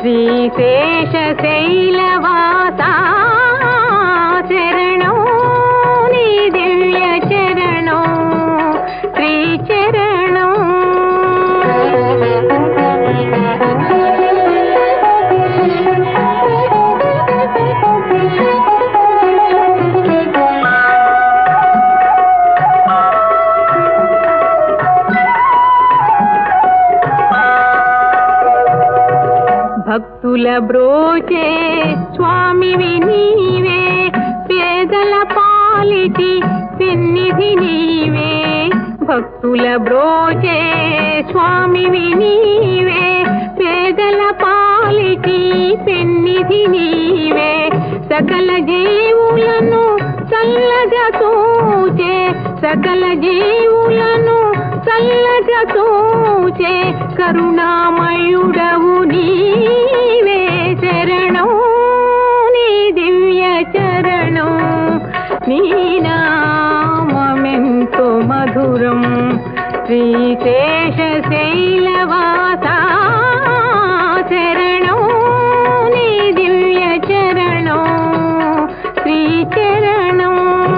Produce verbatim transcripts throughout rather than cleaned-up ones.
శ్రీశేషశైలవాసా శరణం నీ దివ్య చరణం శ్రీచరణం. భక్తుల బ్రోచే స్వామివి నీవే, పేదల పాలిటి పెన్నిధి నీవే. భక్తుల బ్రోచే స్వామివి నీవే, పేదల పాలిటి పెన్నిధి నీవే. సకల జీవులను చల్లగా చూచే, సకల జీవులను చల్లగా చూచే కరుణామయుడవు నీవే. శరణం నీ దివ్య చరణం, నీ నామమెంతో మధురం. శ్రీశేషశైలవాసా శరణం నీ దివ్య చరణం శ్రీచరణం.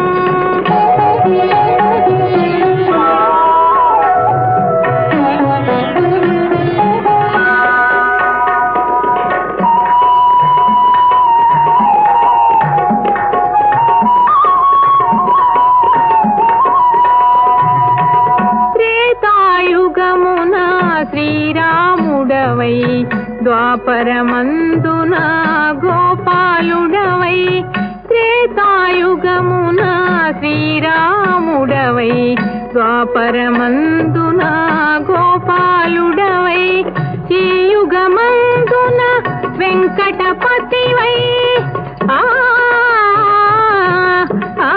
త్రేతాయుగమున శ్రీరాముడవై, ద్వాపరమందున గోపాలుడవై. త్రేతాయుగమున శ్రీరాముడవై, ద్వాపరమందున గోపాలుడవై. ఈ యుగమందున వెంకటపతివై. ఆ ఆ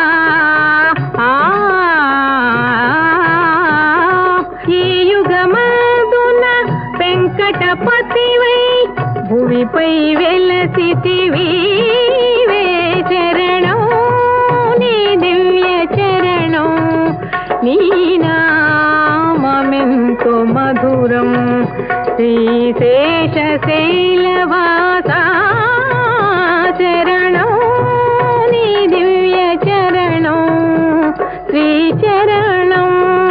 ఈ యుగమందున వెంకటపతివై, భువిపై వెలసితివి. శరణం నీ దివ్య చరణం, నీ నామమెంతో మధురం. శ్రీశేషశైలవాసా శరణం నీ దివ్య చరణం శ్రీచరణం.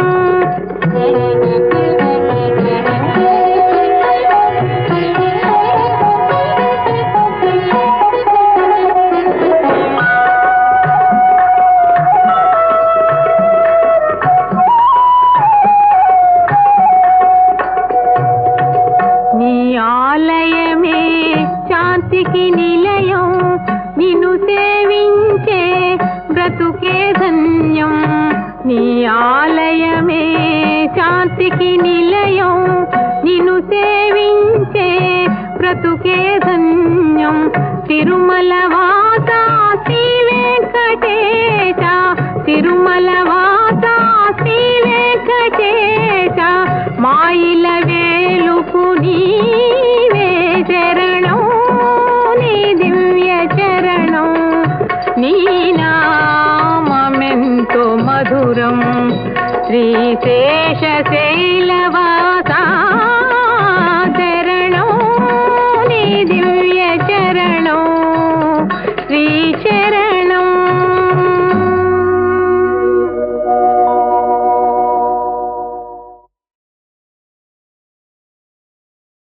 ఆలయమే శాంతికి నిలయం, నిన్ను సేవించే బ్రతుకే ధన్యం. నీ ఆలయమే శాంతికి నిలయం, నిన్ను సేవించే బ్రతుకే ధన్యం. తిరుమల వాస శ్రీ వెంకటేశ, తిరుమల వాస శ్రీ వెంకటేశ. మాయిల వేలుపు నీవే. శరణం నీ దివ్య చరణం, నీ నామమెంతో మధురం. శ్రీశేషశైలవాసా శరణం నీ దివ్య చరణం శ్రీచరణం.